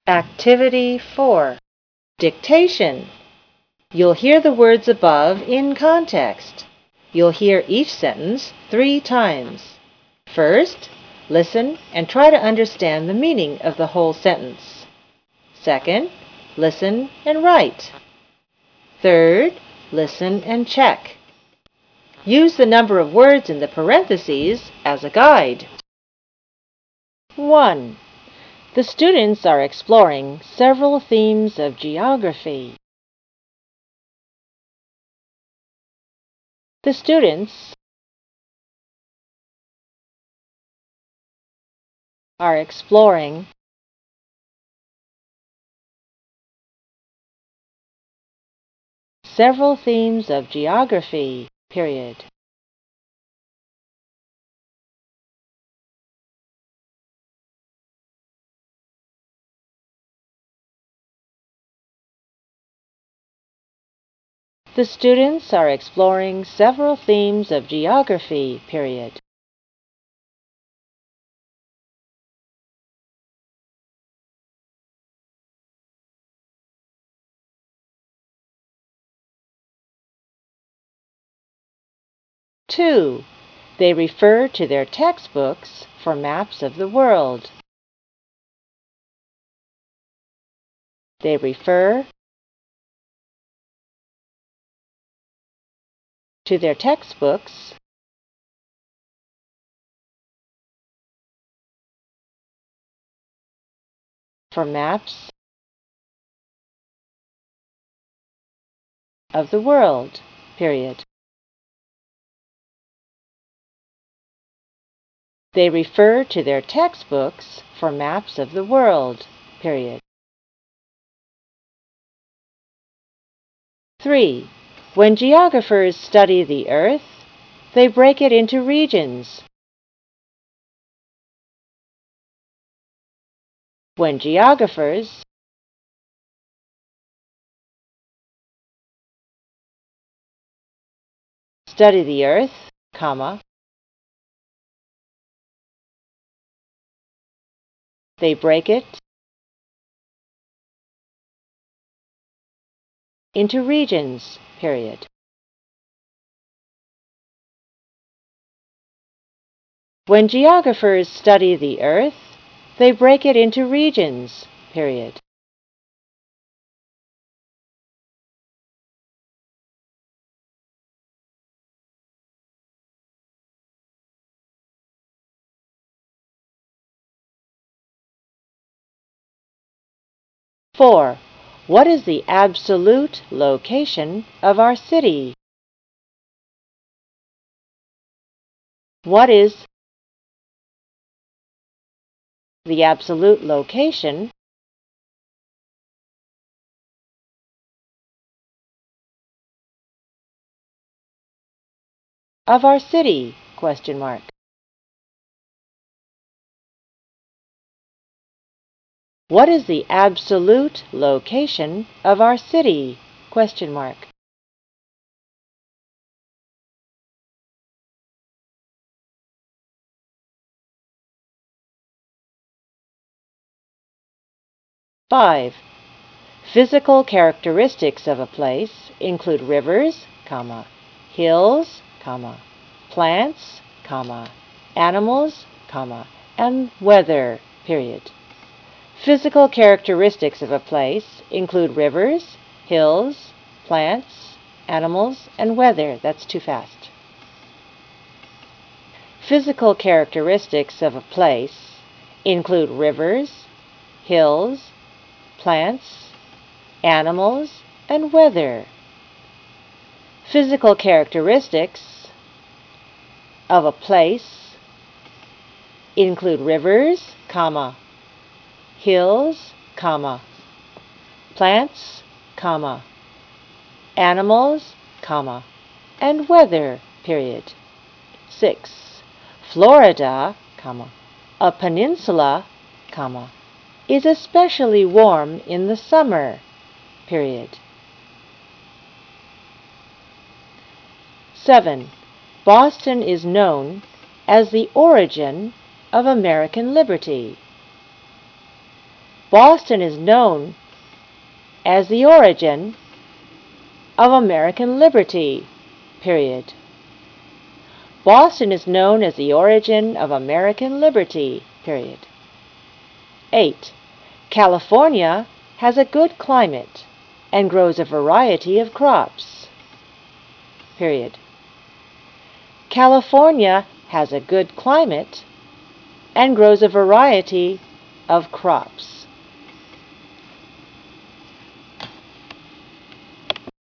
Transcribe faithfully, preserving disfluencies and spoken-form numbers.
Activity four. Dictation. You'll hear the words above in context. You'll hear each sentence three times. First, listen and try to understand the meaning of the whole sentence. Second, listen and write. Third, listen and check. Use the number of words in the parentheses as a guide. one. The students are exploring several themes of geography. The students are exploring several themes of geography, period. The students are exploring several themes of geography, period. two. They refer to their textbooks for maps of the world. They refer to their textbooks for maps of the world, period. They refer to their textbooks for maps of the world, period. three. When geographers study the Earth, they break it into regions. When geographers study the Earth, comma, they break it into regions, period. When geographers study the Earth, they break it into regions, period. four. What is the absolute location of our city? What is the absolute location of our city? Question mark. What is the absolute location of our city? Question mark. five. Physical characteristics of a place include rivers, comma, hills, comma, plants, comma, animals, comma, and weather, period. Physical characteristics of a place include rivers, hills, plants, animals, and weather. That's too fast. Physical characteristics of a place include rivers, hills, plants, animals, and weather. Physical characteristics of a place include rivers, comma, hills, comma, plants, comma, animals, comma, and weather, period. six. Florida, comma, a peninsula, comma, is especially warm in the summer, period. seven. Boston is known as the origin of American liberty. Boston is known as the origin of American liberty. Period. Boston is known as the origin of American liberty. Period. eight. California has a good climate and grows a variety of crops. Period. California has a good climate and grows a variety of crops.